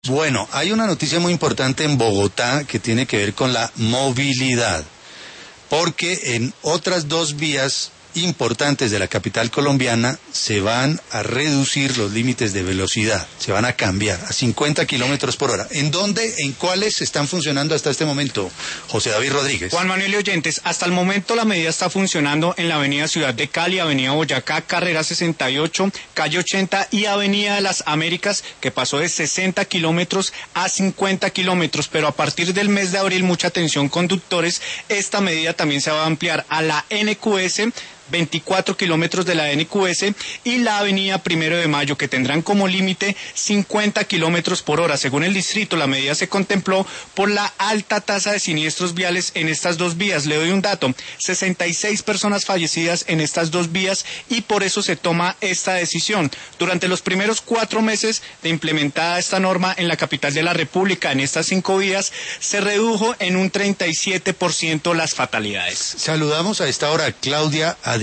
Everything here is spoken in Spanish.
Bueno, hay una noticia muy importante en Bogotá que tiene que ver con la movilidad, porque en otras dos vías importantes de la capital colombiana se van a reducir los límites de velocidad, se van a cambiar a 50 kilómetros por hora. ¿En dónde, en cuáles están funcionando hasta este momento, José David Rodríguez? Juan Manuel y oyentes, hasta el momento la medida está funcionando en la avenida Ciudad de Cali, avenida Boyacá, carrera 68, calle 80 y avenida de las Américas, que pasó de 60 kilómetros a 50 kilómetros, pero a partir del mes de abril, mucha atención conductores, esta medida también se va a ampliar a la NQS, 24 kilómetros de la NQS y la avenida 1 de Mayo, que tendrán como límite 50 kilómetros por hora. Según el distrito, la medida se contempló por la alta tasa de siniestros viales en estas dos vías. Le doy un dato: 66 personas fallecidas en estas dos vías y por eso se toma esta decisión. Durante los primeros 4 meses de implementada esta norma en la capital de la República, en estas 5 vías, se redujo en un 37% las fatalidades. Saludamos a esta hora a Claudia